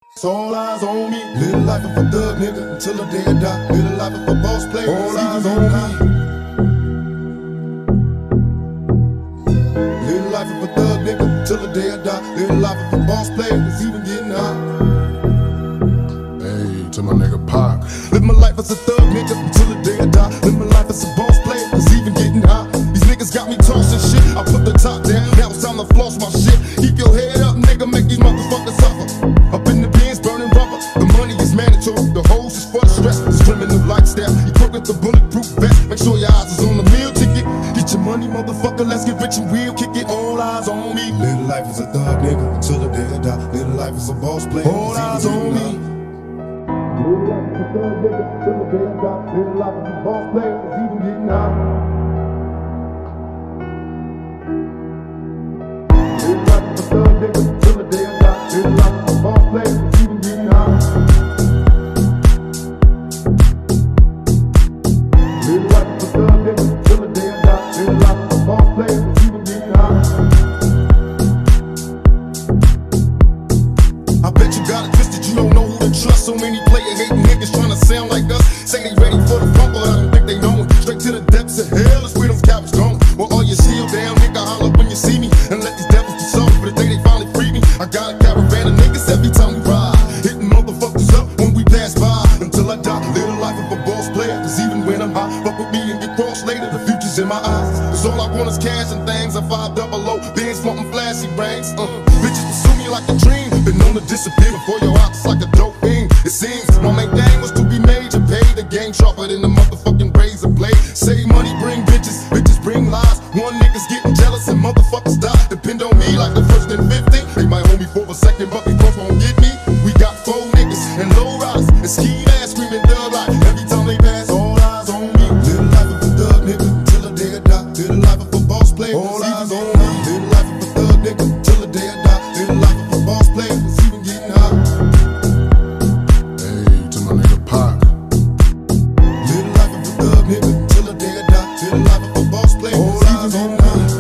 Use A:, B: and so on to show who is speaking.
A: It's all eyes on me. Live the life of a thug nigga until the day I die. Live the life of a boss player. All eyes on me. Live the life of a thug nigga until the day I die. Live the life of a boss player that's even getting high. Hey, to my nigga Pac. Live my life as a thug nigga until the day I die. Live my life as a boss player that's even getting high. These niggas got me tossing shit. I put the top down. Now it's time to floss my shit. Keep your head up, nigga. Make these motherfuckers suffer. Up in the bins, burning rubber. The money is mandatory. The hose is for the stress. It's criminal lifestyle. Equipped with the bulletproof vest. Make sure your eyes is on the meal ticket. Get your money, motherfucker. Let's get rich and real. Kick it. All eyes on me. Live the life as a thug nigga until the day I die. Live the life as a boss player. All eyes on me. Live the life as a thug nigga until the day I die. Live the life as a boss player. It's even getting high. Live the life as a thug nigga until the day I die. Live the life as a boss player. It's even getting high. Live the life as a thug nigga until the day I die. Live the life as a boss player. It's even getting high. I bet you got it twisted. You don't know who to trust. So many player hating niggas trying to sound like us. Say they ready for the front, but I don't think they know it. Straight to the depths of hell is where them cowards going. Well, all your shield down, nigga, holler when you see me. And let these devils be sold for the day they finally free me. I got a caravan of niggas every time we ride. Hitting motherfuckers up when we pass by. Until I die, live the life of a boss player. Cause even when I'm high, fuck with me and get crossed later. The future's in my eyes. Cause all I want is cash and things. I 500. Bands wanting flashy rings. Bitches pursue me like a dream. Been known to disappear before your eyes like a dope fiend. It seems my main thing was to be major. Pay the game sharper than the motherfucking razor blade. Save money, bring bitches. Bitches bring lies. One nigga's getting jealous and motherfuckers die. Depend on me like the first and 50. They might hold me for a second, but before won't get me. We got 4 niggas and low riders and ski ass screaming thug like every time they pass. All eyes on me. Live the life of a thug nigga until the day I die. Live the life of a boss player. All eyes on me. Live the life of a thug nigga until the day I die. Live the life of a boss player. It's even getting high. Hey, to my nigga Pac. Live the life of a thug nigga until the day I die. Live the life of a boss player. All eyes on me.